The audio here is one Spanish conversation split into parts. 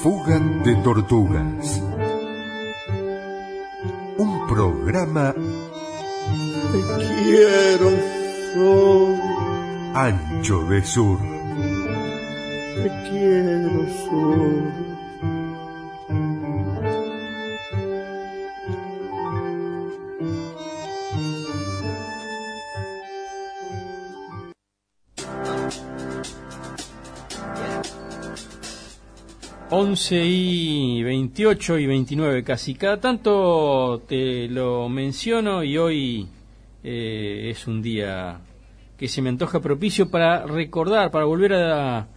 Fuga de tortugas. Un programa. Te quiero, Sol. Ancho de Sur. Te quiero, Sol. 11:28 y 29 casi. Cada tanto te lo menciono y hoy es un día que se me antoja propicio para recordar, para volver a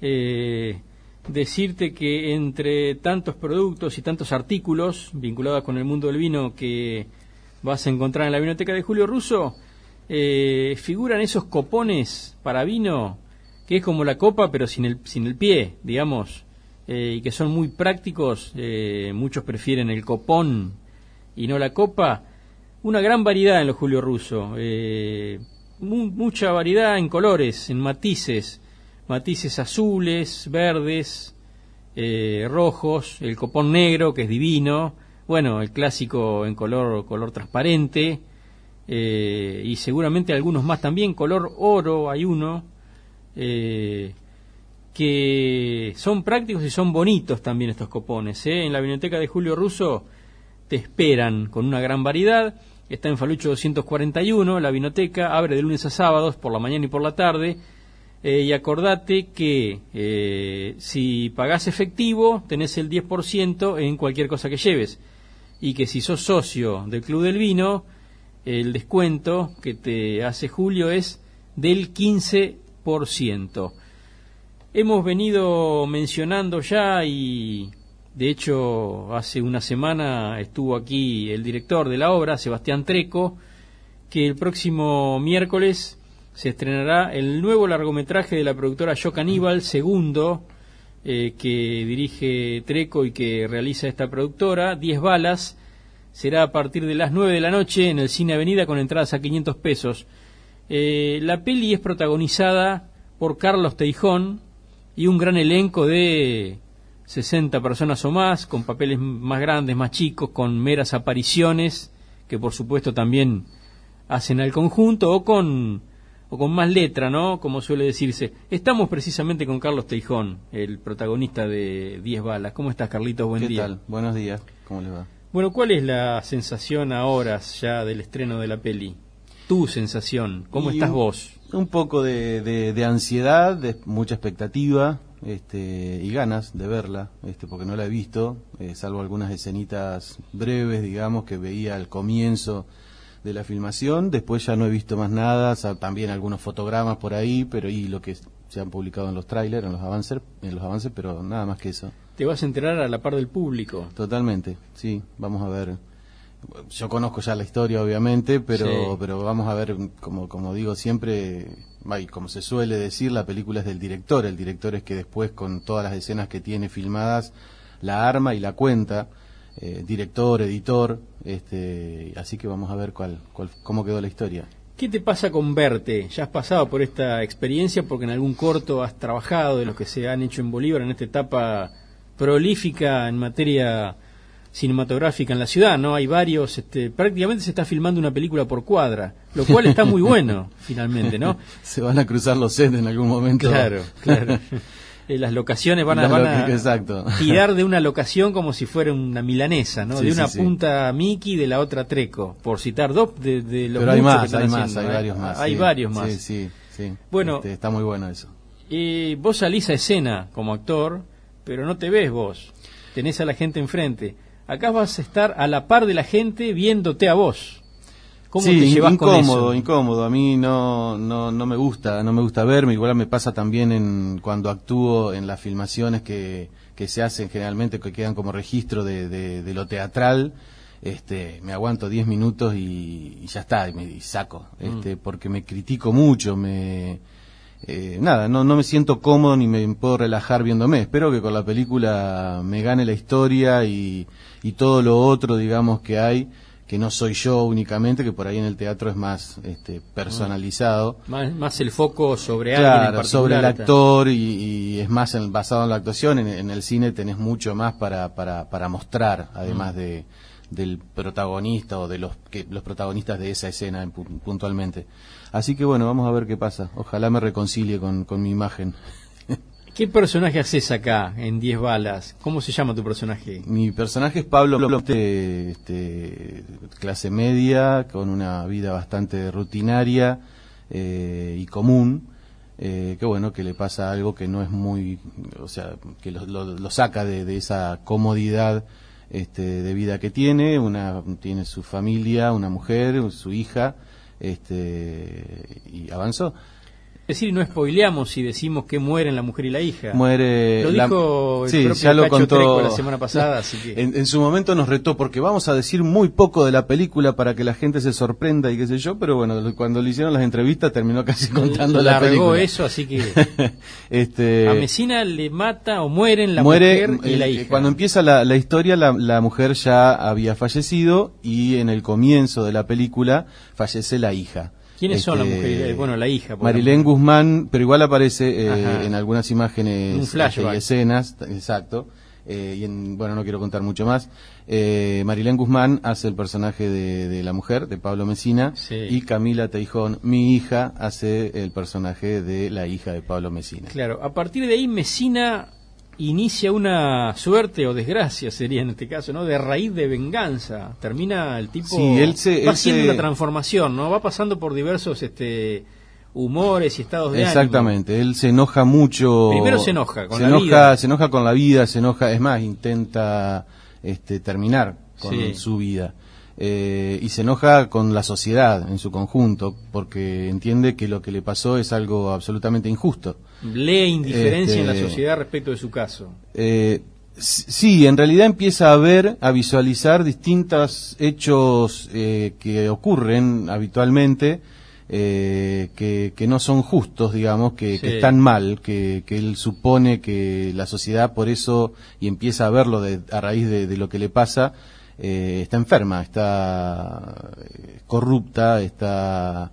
decirte que entre tantos productos y tantos artículos vinculados con el mundo del vino que vas a encontrar en la Vinoteca de Julio Russo, figuran esos copones para vino, que es como la copa pero sin el pie, digamos, y que son muy prácticos. Muchos prefieren el copón y no la copa. Una gran variedad en los Julio Russo, mucha variedad en colores, en matices azules, verdes, rojos, el copón negro, que es divino, bueno, el clásico en color transparente, y seguramente algunos más también, color oro hay uno, que son prácticos y son bonitos también estos copones. En la Vinoteca de Julio Russo te esperan con una gran variedad. Está en Falucho 241, la Vinoteca abre de lunes a sábados por la mañana y por la tarde, y acordate que si pagás efectivo tenés el 10% en cualquier cosa que lleves, y que si sos socio del Club del Vino, el descuento que te hace Julio es del 15%. Hemos venido mencionando ya, y de hecho hace una semana estuvo aquí el director de la obra, Sebastián Treco, que el próximo miércoles se estrenará el nuevo largometraje de la productora Yo Caníbal, segundo, que dirige Treco y que realiza esta productora. 10 balas, será a partir de las 9 de la noche en el Cine Avenida con entradas a 500 pesos. La peli es protagonizada por Carlos Teijón y un gran elenco de 60 personas o más, con papeles más grandes, más chicos, con meras apariciones, que por supuesto también hacen al conjunto, o con más letra, ¿no?, como suele decirse. Estamos precisamente con Carlos Teijón, el protagonista de 10 balas. ¿Cómo estás, Carlitos? Buen día. ¿Qué tal? Buenos días. ¿Cómo le va? Bueno, ¿cuál es la sensación a horas ya del estreno de la peli? Tu sensación, ¿cómo estás vos? Un poco de ansiedad, de mucha expectativa, y ganas de verla, porque no la he visto, salvo algunas escenitas breves, digamos, que veía al comienzo de la filmación. Después ya no he visto más nada, también algunos fotogramas por ahí, pero y lo que se han publicado en los trailers, en los avances, pero nada más que eso. ¿Te vas a enterar a la par del público? Totalmente, sí, vamos a ver. Yo conozco ya la historia, obviamente, pero Sí. pero vamos a ver, como digo siempre, y como se suele decir, la película es del director. El director es que después, con todas las escenas que tiene filmadas, la arma y la cuenta, director, editor, así que vamos a ver cómo quedó la historia. ¿Qué te pasa con verte? Ya has pasado por esta experiencia porque en algún corto has trabajado, de los que se han hecho en Bolívar en esta etapa prolífica en materia cinematográfica en la ciudad, ¿no? Hay varios, prácticamente se está filmando una película por cuadra, lo cual está muy bueno, finalmente, ¿no? Se van a cruzar los sets en algún momento. Claro. Las locaciones van a exacto. tirar de una locación como si fuera una milanesa, ¿no? Sí, de una sí, punta Mickey y de la otra Treco, por citar dos de los pero hay muchos más, que están hay haciendo, varios más. Hay Sí, varios más. Sí. Bueno, está muy bueno eso. Vos salís a escena como actor, pero no te ves vos, tenés a la gente enfrente. Acá vas a estar a la par de la gente viéndote a vos. ¿Cómo te llevas con eso? Incómodo. A mí no me gusta verme. Igual me pasa también cuando actúo en las filmaciones que se hacen generalmente, que quedan como registro de lo teatral. Me aguanto 10 minutos y ya está, y saco, porque me critico mucho, no me siento cómodo ni me puedo relajar viéndome. Espero que con la película me gane la historia y todo lo otro, digamos, que hay, no soy yo únicamente, que por ahí en el teatro es más personalizado. Más el foco sobre alguien en particular. Sobre el actor y es más basado en la actuación. En el cine tenés mucho más para mostrar, además del protagonista o de los protagonistas de esa escena puntualmente. Así que bueno, vamos a ver qué pasa. Ojalá me reconcilie con mi imagen. ¿Qué personaje haces acá en 10 balas? ¿Cómo se llama tu personaje? Mi personaje es Pablo, clase media, con una vida bastante rutinaria y común, que bueno, que le pasa algo que no es muy, o sea, que lo saca de esa comodidad de vida que tiene. Tiene su familia, una mujer, su hija, y avanzó. Es decir, no spoileamos si decimos que mueren la mujer y la hija. Muere. Lo dijo el propio ya lo Cacho contó Treco la semana pasada, así que... En su momento nos retó porque vamos a decir muy poco de la película para que la gente se sorprenda y qué sé yo, pero bueno, cuando le hicieron las entrevistas terminó casi contando la película. Eso, así que a Messina le mata o mueren la mujer y la hija. Cuando empieza la historia, la mujer ya había fallecido y en el comienzo de la película fallece la hija. ¿Quiénes son las mujeres? Bueno, la hija. Marilén Guzmán, pero igual aparece en algunas imágenes un flashback. Y escenas, exacto. Bueno, no quiero contar mucho más. Marilén Guzmán hace el personaje de la mujer, de Pablo Messina, sí. Y Camila Teijón, mi hija, hace el personaje de la hija de Pablo Messina. Claro, a partir de ahí Messina inicia una suerte o desgracia, sería en este caso, ¿no? De raíz de venganza. Termina el tipo... Sí, va haciendo una transformación, ¿no? Va pasando por diversos humores y estados de Exactamente, ánimo. Él se enoja mucho. Primero se enoja con la vida. Se enoja con la vida, es más, intenta terminar con su vida. Y se enoja con la sociedad en su conjunto, porque entiende que lo que le pasó es algo absolutamente injusto. Lee indiferencia en la sociedad respecto de su caso. Sí, en realidad empieza a visualizar distintos hechos que ocurren habitualmente, que no son justos, digamos, que están mal, que él supone que la sociedad por eso, y empieza a verlo a raíz de lo que le pasa, está enferma, está corrupta, está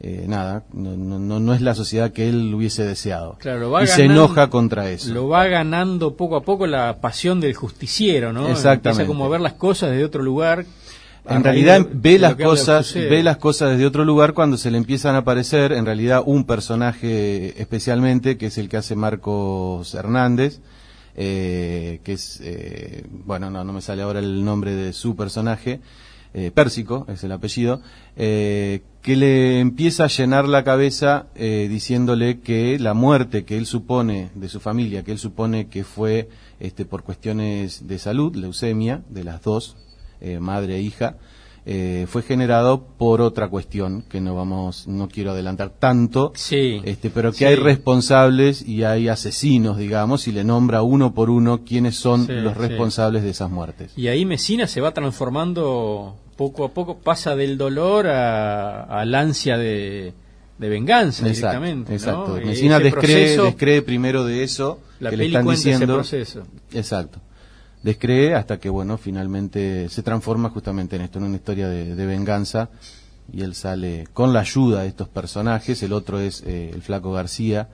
no es la sociedad que él hubiese deseado. Claro, se enoja contra eso. Lo va ganando poco a poco la pasión del justiciero, ¿no? Exactamente. Empieza como a ver las cosas desde otro lugar. En realidad ve las cosas desde otro lugar cuando se le empiezan a aparecer, en realidad, un personaje especialmente, que es el que hace Marcos Hernández, que es, bueno, no me sale ahora el nombre de su personaje, Pérsico es el apellido, que le empieza a llenar la cabeza diciéndole que la muerte que él supone de su familia, que él supone que fue por cuestiones de salud, leucemia, de las dos, madre e hija, fue generado por otra cuestión que no quiero adelantar tanto, pero que hay responsables y hay asesinos, digamos, y le nombra uno por uno quiénes son los responsables de esas muertes. Y ahí Messina se va transformando poco a poco, pasa del dolor al ansia de venganza, directamente. Exacto. ¿no? Messina descree primero de eso la que le están diciendo. Ese proceso. Exacto. Descree hasta que, bueno, finalmente se transforma justamente en esto, en una historia de venganza, y él sale con la ayuda de estos personajes. El otro es el Flaco García,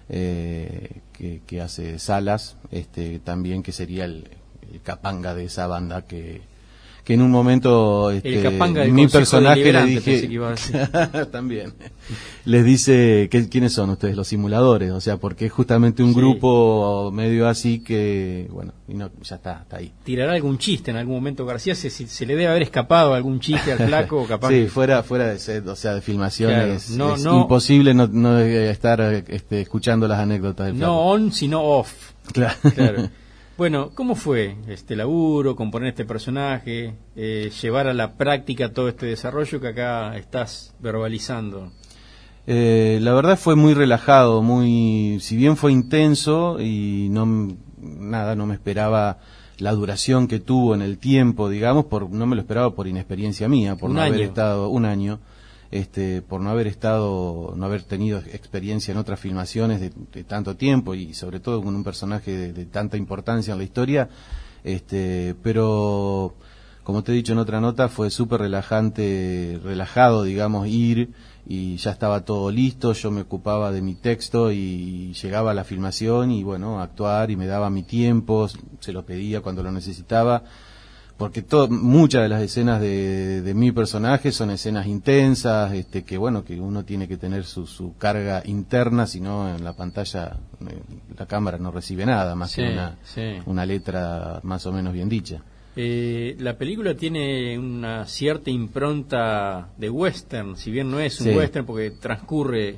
que hace Salas, también, que sería el capanga de esa banda que en un momento mi personaje le dije también les dice quiénes son ustedes, los simuladores, o sea, porque es justamente un grupo medio así que, bueno, y no, ya está ahí. ¿Tirará algún chiste en algún momento García? Se le debe haber escapado algún chiste al Flaco, capaz. Sí, fuera de set, o sea, de filmación, claro, es imposible no estar escuchando las anécdotas del Flaco. No on, sino off. Claro. Bueno, ¿cómo fue este laburo, componer este personaje, llevar a la práctica todo este desarrollo que acá estás verbalizando? La verdad fue muy relajado, si bien fue intenso y no me esperaba la duración que tuvo en el tiempo, digamos, no me lo esperaba por inexperiencia mía, por no haber estado un año. Por no haber tenido experiencia en otras filmaciones de tanto tiempo y sobre todo con un personaje de tanta importancia en la historia, pero como te he dicho en otra nota, fue súper relajado, digamos, ir, y ya estaba todo listo, yo me ocupaba de mi texto y llegaba a la filmación y bueno, a actuar, y me daba mi tiempo, se lo pedía cuando lo necesitaba, porque muchas de las escenas de mi personaje son escenas intensas, que bueno, que uno tiene que tener su carga interna, si no en la pantalla la cámara no recibe nada más que una letra más o menos bien dicha. La película tiene una cierta impronta de western, si bien no es un western porque transcurre,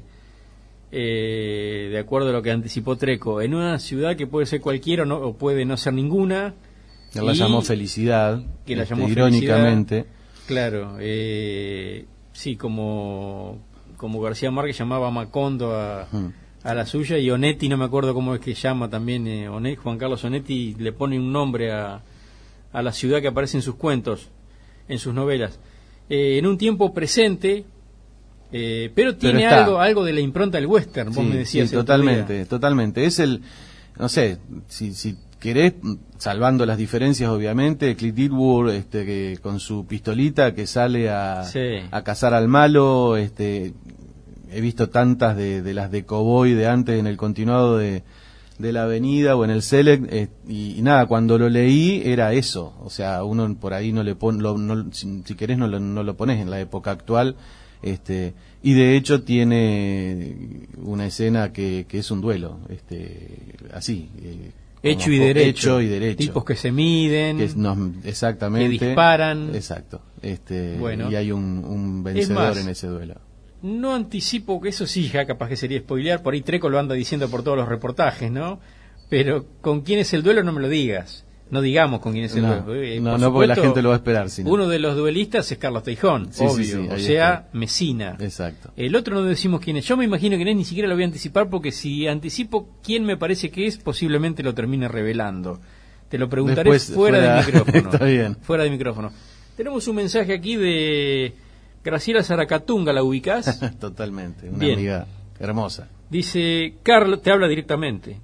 de acuerdo a lo que anticipó Treco, en una ciudad que puede ser cualquiera o puede no ser ninguna. Él la llamó Felicidad, que la llamó irónicamente. Claro, sí, como García Márquez llamaba a Macondo a la suya, y Onetti, no me acuerdo cómo es que llama también, Juan Carlos Onetti le pone un nombre a la ciudad que aparece en sus cuentos, en sus novelas. En un tiempo presente, pero tiene algo de la impronta del western, vos me decías. Sí, totalmente. Es no sé, si querés, salvando las diferencias obviamente, Clint Eastwood, que con su pistolita que sale a cazar al malo, he visto tantas de las de Cowboy de antes en el continuado de la Avenida o en el Select, y nada, cuando lo leí era eso, o sea, uno por ahí no le pone, si querés no lo pones en la época actual, y de hecho tiene una escena que es un duelo, así, hecho y derecho, tipos que se miden, exactamente, que disparan, exacto, bueno, y hay un vencedor en ese duelo. No anticipo que eso sí, ya capaz que sería spoilear, por ahí Treco lo anda diciendo por todos los reportajes, ¿no? Pero con quién es el duelo no me lo digas, no digamos con quién es el duelo. No, supuesto, porque la gente lo va a esperar. Uno de los duelistas es Carlos Teijón, obvio, o sea, Mesina. Exacto. El otro no decimos quién es, yo me imagino quién es, ni siquiera lo voy a anticipar, porque si anticipo quién me parece que es, posiblemente lo termine revelando. Te lo preguntaré después, fuera del micrófono. Está bien. Fuera del micrófono. Tenemos un mensaje aquí de Graciela Zaracatunga, ¿la ubicás? Totalmente, una Bien. amiga hermosa. Dice, Carlos, te habla directamente,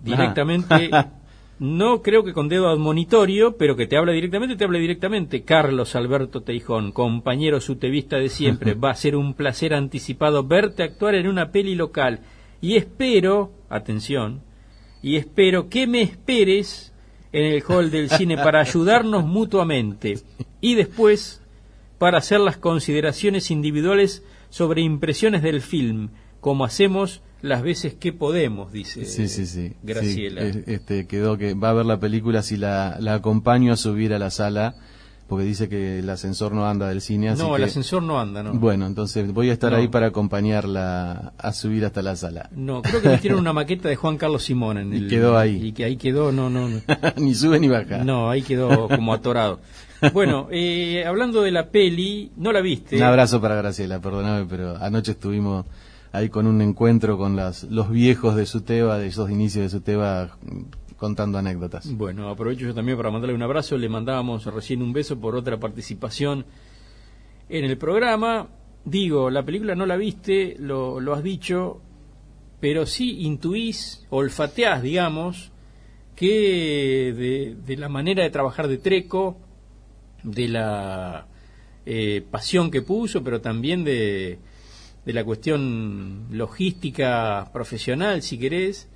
no creo que con dedo admonitorio, pero que te habla directamente. Carlos Alberto Teijón, compañero sutevista de siempre, va a ser un placer anticipado verte actuar en una peli local, y espero, atención, que me esperes en el hall del cine para ayudarnos mutuamente, y después para hacer las consideraciones individuales sobre impresiones del film, como hacemos las veces que podemos, dice Graciela. Sí, quedó que va a ver la película si la acompaño a subir a la sala, porque dice que el ascensor no anda del cine. No, el ascensor no anda, ¿no? Bueno, entonces voy a estar ahí para acompañarla a subir hasta la sala. No, creo que metieron una maqueta de Juan Carlos Simón y quedó ahí. Y que ahí quedó, no. Ni sube ni baja. No, ahí quedó como atorado. Bueno, hablando de la peli, ¿no la viste? Un abrazo para Graciela, perdóname, pero anoche estuvimos ahí con un encuentro con los viejos de Suteva, de esos inicios de Suteva, contando anécdotas. Bueno, aprovecho yo también para mandarle un abrazo. Le mandábamos recién un beso por otra participación en el programa. Digo, la película no la viste, lo has dicho, pero sí intuís, olfateás, digamos, que de la manera de trabajar de Treco, de la pasión que puso, pero también de la cuestión logística profesional, si querés,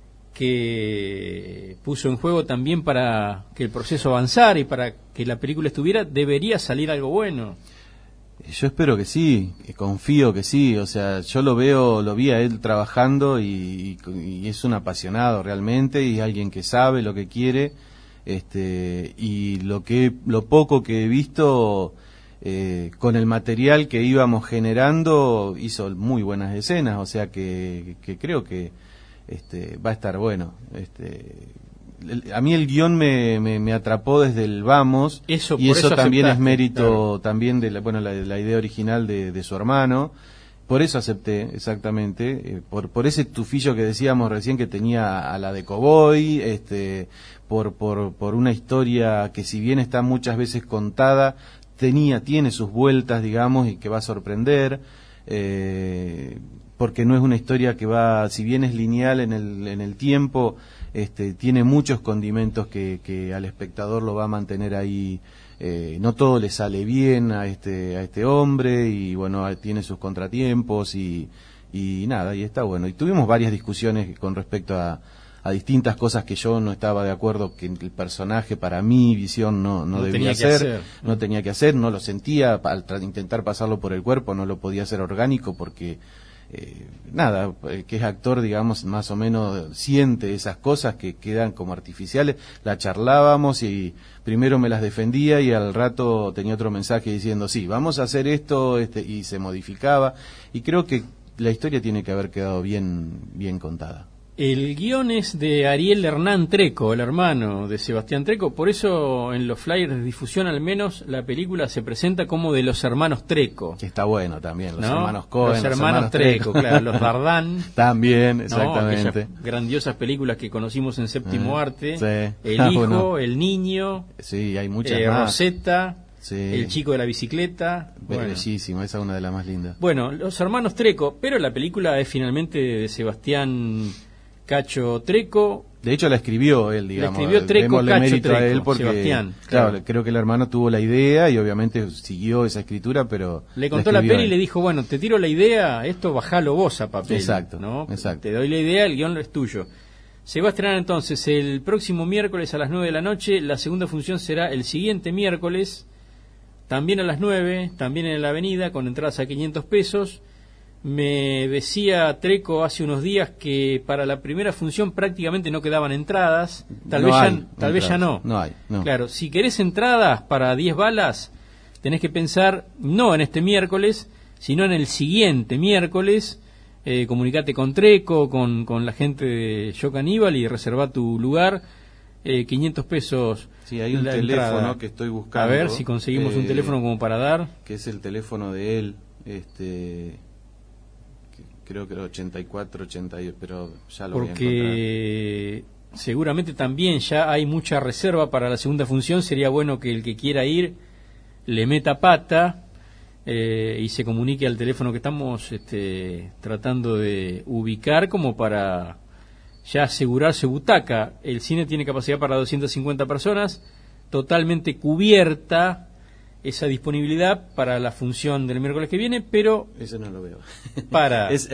que puso en juego también para que el proceso avanzara y para que la película debería salir algo bueno. Yo espero que sí, confío que sí, o sea, yo lo vi a él trabajando y es un apasionado realmente, y alguien que sabe lo que quiere, y lo poco que he visto, con el material que íbamos generando, hizo muy buenas escenas, o sea que creo que va a estar bueno. A mí el guión me atrapó desde el vamos, y eso también es mérito, claro, también de la idea original de su hermano. Por eso acepté, exactamente, por ese tufillo que decíamos recién que tenía a la de Cowboy, por una historia que, si bien está muchas veces contada, tiene sus vueltas, digamos, y que va a sorprender, porque no es una historia que va, si bien es lineal en el tiempo, tiene muchos condimentos que al espectador lo va a mantener ahí no todo le sale bien a este hombre, y bueno, tiene sus contratiempos y nada, y está bueno. Y tuvimos varias discusiones con respecto a distintas cosas que yo no estaba de acuerdo, que el personaje, para mi visión, no debía hacer, no tenía que hacer, no lo sentía, al intentar pasarlo por el cuerpo no lo podía hacer orgánico, porque que es actor, digamos, más o menos siente esas cosas que quedan como artificiales. La charlábamos y primero me las defendía y al rato tenía otro mensaje diciendo, sí, vamos a hacer esto, y se modificaba, y creo que la historia tiene que haber quedado bien contada. El guión es de Ariel Hernán Treco, el hermano de Sebastián Treco, por eso en los flyers de difusión al menos la película se presenta como de los hermanos Treco. Que está bueno también, los ¿no? hermanos Cohen, los hermanos Treco, claro, los Dardán. También, exactamente. Aquellas grandiosas películas que conocimos en Séptimo Arte, sí. El hijo, El niño, sí, hay muchas más. Rosetta, sí. El chico de la bicicleta. Bellísima, esa es una de las más lindas. Bueno, los hermanos Treco, pero la película es finalmente de Sebastián Cacho Treco. De hecho la escribió él, digamos. La escribió Treco, Démosle Cacho mérito Treco, a él porque, Sebastián. Claro, creo que el hermano tuvo la idea y obviamente siguió esa escritura, pero le contó la peli y le dijo, bueno, te tiro la idea, esto bajalo vos a papel. Exacto, ¿no? exacto. Te doy la idea, el guión es tuyo. Se va a estrenar entonces el próximo miércoles a las 9 de la noche. La segunda función será el siguiente miércoles, también a las 9, también en la Avenida, con entradas a 500 pesos. Me decía Treco hace unos días que para la primera función prácticamente no quedaban entradas. Tal vez ya no. No hay, no. Claro, si querés entradas para 10 balas, tenés que pensar no en este miércoles, sino en el siguiente miércoles. Comunicate con Treco, con la gente de Yo Caníbal y reserva tu lugar. 500 pesos. Sí, hay un teléfono entrada. que estoy buscando. A ver si conseguimos un teléfono como para dar. Que es el teléfono de él, creo que era 84, 88, pero ya lo voy a encontrar. Porque seguramente también ya hay mucha reserva para la segunda función. Sería bueno que el que quiera ir le meta pata y se comunique al teléfono que estamos tratando de ubicar, como para ya asegurarse butaca. El cine tiene capacidad para 250 personas, totalmente cubierta esa disponibilidad para la función del miércoles que viene, pero eso no lo veo. Para es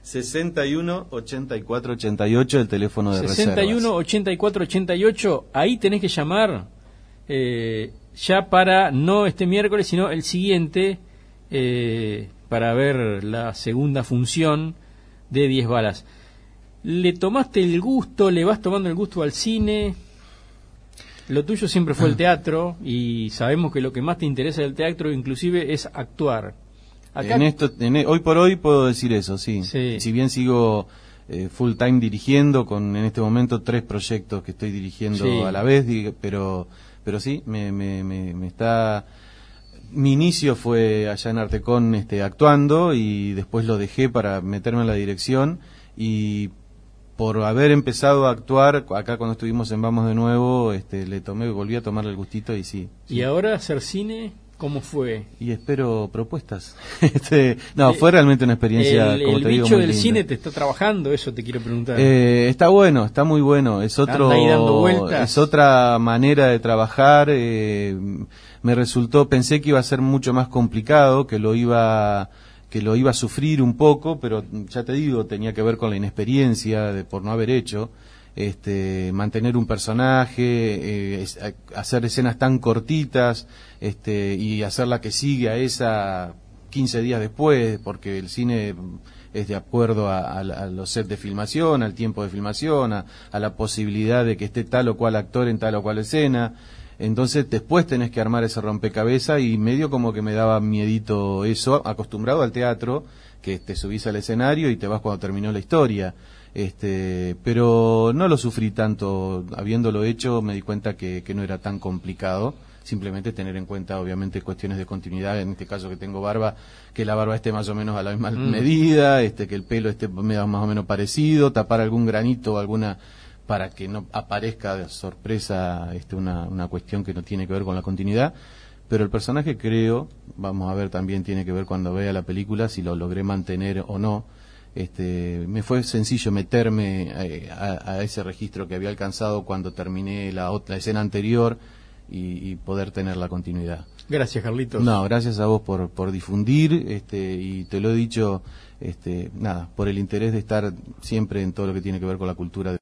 61 84 88 el teléfono de 61 reservas. 84 88, ahí tenés que llamar ya para no este miércoles, sino el siguiente, para ver la segunda función de 10 balas. ¿Le tomaste el gusto, le vas tomando el gusto al cine? Lo tuyo siempre fue el teatro y sabemos que lo que más te interesa del teatro inclusive es actuar. Acá... hoy por hoy puedo decir eso, sí. Si bien sigo full time dirigiendo, con en este momento 3 proyectos que estoy dirigiendo a la vez, pero sí, me está... Mi inicio fue allá en Artecón actuando, y después lo dejé para meterme en la dirección, y por haber empezado a actuar acá cuando estuvimos en Vamos de Nuevo, volví a tomarle el gustito y sí. ¿Y ahora hacer cine? ¿Cómo fue? Y espero propuestas. Fue realmente una experiencia, como te digo, bicho muy del linda. Cine te está trabajando, eso te quiero preguntar. Está bueno, está muy bueno. Es Anda ahí dando vueltas. Es otra manera de trabajar. Me resultó, pensé que iba a ser mucho más complicado, que lo iba a sufrir un poco, pero ya te digo, tenía que ver con la inexperiencia por no haber hecho. Mantener un personaje, hacer escenas tan cortitas, y hacer la que sigue a esa 15 días después, porque el cine es de acuerdo a los sets de filmación, al tiempo de filmación, a la posibilidad de que esté tal o cual actor en tal o cual escena. Entonces después tenés que armar ese rompecabezas, y medio como que me daba miedito eso, acostumbrado al teatro, que te subís al escenario y te vas cuando terminó la historia. Pero no lo sufrí tanto. Habiéndolo hecho me di cuenta que no era tan complicado. Simplemente tener en cuenta, obviamente, cuestiones de continuidad. En este caso que tengo barba, que la barba esté más o menos a la misma medida, que el pelo esté más o menos parecido, tapar algún granito o alguna, para que no aparezca de sorpresa una cuestión que no tiene que ver con la continuidad. Pero el personaje, creo, vamos a ver, también tiene que ver cuando vea la película si lo logré mantener o no. Me fue sencillo meterme a ese registro que había alcanzado cuando terminé la escena anterior, y poder tener la continuidad. Gracias, Carlitos. No, gracias a vos por difundir, y te lo he dicho, nada, por el interés de estar siempre en todo lo que tiene que ver con la cultura.